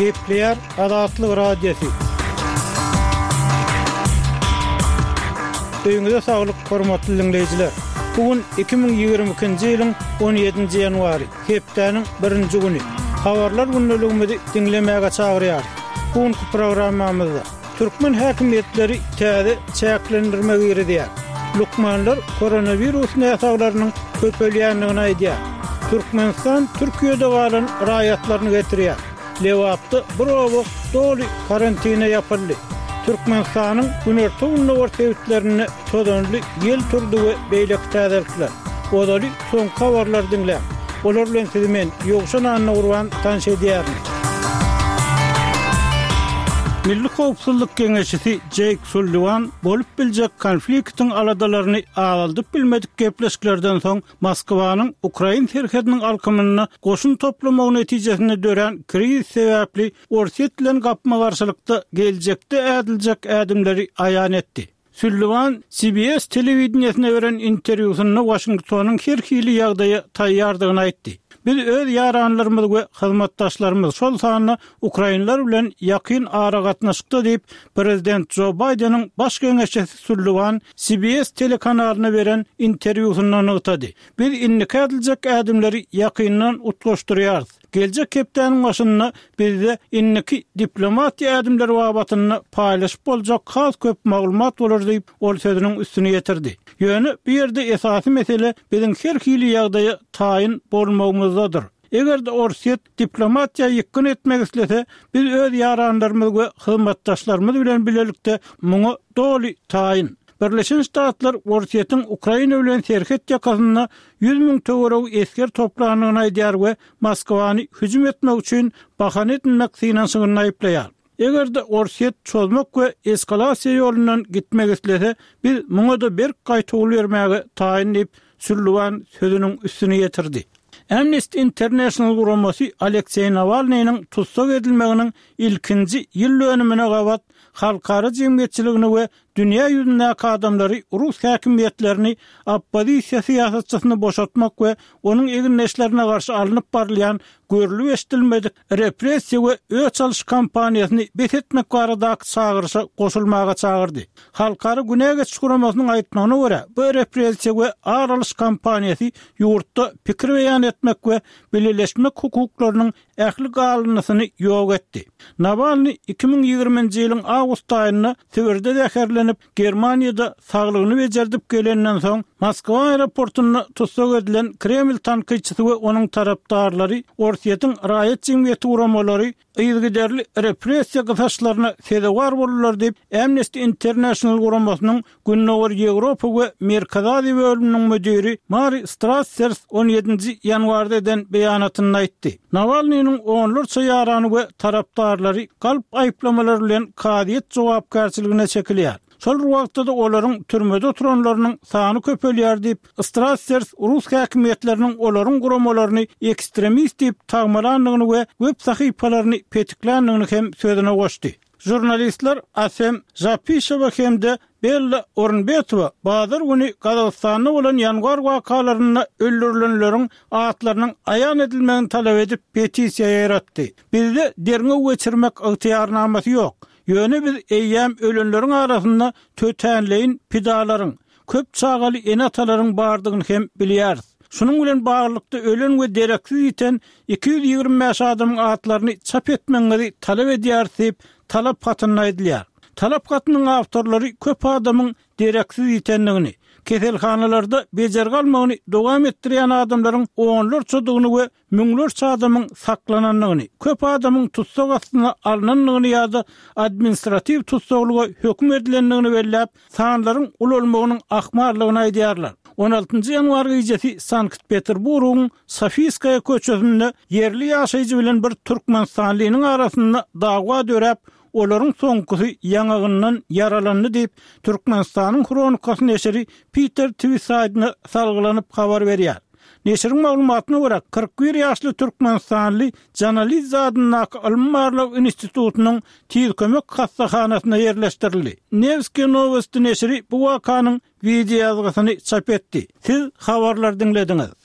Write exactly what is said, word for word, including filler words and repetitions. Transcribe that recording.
Kepler Azatlyk Radiosu. Öňüňizde saglyk, hormatly dinleyijiler. Bugün iki bin ýygrimi ikinji ýylyň on ýedinji ýanwary, hepdeniň birinji güni. Habarlar günneligimizi dinlemäge çagyrýar. Bugünkü programmamyzda Türkmen häkimetleri täze çäklendirmegi ýerdiýär. Lukmanlar koronavirus näsaglarynyň köpelýändigini aýdýar. Türkmenistan Türkiýede galan raýatlaryny getirýär. Lewapda bir owa doly karantina ýapyldy. Türkmenistanyň günertugunda ortaýetlerini tozanly ýel turdy we beýlek täzelikler. Odaly soň habarlar dinlä. Olar bilen sizi men Ýogşan Anna Urban tanış edýärim. Milli Howpsuzlyk Keňeşisi Jake Sullivan bolup biljek konfliktiň aladalaryny agaldyp bilmedik gepleşiklerden soň Moskwanyň Ukraina serhediniň alkymyny goşun toplamagy netijesinde dören kriz sebäpli Orset bilen gapma garşylykda geljekde ädiljek ädimleri aýan etdi. Sullivan C B S telewizionyna beren interwýusyny Washingtonyň her hili ýagdaýa taýýardygyny aýtdy. Biz öz ýaranlarymyz we hyzmatdaşlarymyz şol sanyny Ukrainler bilen ýakyn ara gatnaşykda diýip Prezident Joe Biden'in baş keňeşçisi Sullivan C B S telekanalyna beren interwýusyny ýetdi. Biz inniki ediljek ädimleri ýakyndan utgaşdyrýarys. Geljek hepdeniň başyna bizde inniki diplomatiýa ädimleri wabatyny paýlaşyp boljak has köp maglumat bolar diýip ol sözüniň üstüne ýetirdi. Ýöne bir ýerde esasy mesele biziň her hili ýagdaýa taýyn bolmagymyzdadyr. Eger de Orset diplomatiýa ýykyn etmek islese, biz öz ýaranlarymyz we hyzmatdaşlarymyz bilen bilelikde muňa doly taýyn. Birleşen Ştatlar Orset'in Ukraina bilen serhet ýakasyna yüz miň töwereg esker toplanyny aýdýar we Moskwany hüjüm etmek üçin bahane etmek synaşygyny aýplaýar. Eger de Orset çözmek we eskalasiýa ýolundan gitmek islese, biz muňa da bir gaýtaly bermäge taýyn diýip Sullivan sözüniň üstüne ýetirdi. Amnesty International guramasy Alexey Navalnyň tutsak edilmeginiň ilkinji ýyl dönümine gabat halkara jemgyýetçiligini we dünýä ýüzündäki adamlary Rus häkimetlerini oppozisiýa syýasatçysyny boşaltmak we onuň eginleşlerine garşy alınıp barlayan görülüp eşdilmedik repressiýa we öç alış kampaniýasyny bethetmek baradaky çagyrşa goşulmaga çagyrdy. Halkara Güney Geçiş Guramasynyň aýtmagyna görä, bu repressiýa we ağır alış kampaniýasy ýurtda pikir beýan etmek we belirleşmek hukuklarynyň ähli galynysyny ýok etdi. Navalny iki bin ýygrimiňji ýylyň awgust aýynda Sibirde zäherlenip Germaniýada saglygyny bejerdip gelenden soň Moskwa aeroportuna tutsak edilen Kreml tankyçysy we onuň tarapdarlary Orset'in raýat jemgyýeti guramalary ýygyderli repressiýa gysaçlaryna sebäpkar bolurlar diýip Amnesty International guramasynyň Günnewer Ýewropa we Merkez Aziýa bölüminiň müdiri Mari Strassers on ýedinji ýanwarda eden beýanatyny aýtdy. Navalnyň onlarça ýarany we tarapdarlary galp aýplamalary bilen kadiýet jogapkarçylygyna çekilýär. Şol wagtda olaryň türmede oturanlarynyň sany köpelýär diýip Strassers Rus häkimetleriniň olaryň guramalaryny ekstremist diýip tagmalandygyny we web sahypalaryny petiklendigini hem sözüne goşdy. Jurnalistler Asem Zapishewa hemde Bella Ornbetova bazar güni Kazakstanda bolan ýanwar wakalaryna öldürilenleriň atlarynyň aýan edilmegini talap edip petisiýa ýaratdy. Bizde derňe geçirmek ygtyýarnamasy ýok. Ýöne biz eýýäm ölenleriň arasynda tötänleýin pidalaryň, köp çagaly enatalaryň bardygyny hem bilýäris. Şunun bilen baglykda ölen we dereksiz ýeten iki yüz ýygrimi beş adamyň atlaryny çap etmeňizi talap edýär diýip talap hatyny aýdylýar. Talap hatynyň awtorlary köp adamyň dereksiz ýetenligini, keselhanalarda bejer galmagyny dowam etdirýän adamlaryň onlarça dugyny we müňlerçe adamyň saklananlygyny, köp adamyň tutsak astyna alynanlygyny ýa-da administrativ tutsaklyga hökm edilenligini belläp, sanlaryň ululmagynyň ahmarlygyny aýdýarlar. on altıncı ýanwar gecesi Sankt-Peterburgyň Sofiskaya köçesinde yerli ýaşaýjy bilen bir türkmenistanlynyň arasynda dagwa dörep, olaryň soňkusy ýangagyndan yaralandy diýip Türkmenistanyň kronikasy neşeri Peter Twisaýdyna salgylanyp habar berýär. Neşiriň maglumatyna görä kırk bir ýaşly türkmenistanly Janaliz zadynyň Almarlov institutunyň tiz kömek hassahanasyna ýerleşdirildi. Nevski Novosti neşiri bu wakanyň video ýazgysyny çap etdi. Siz habarlar dinlediňiz.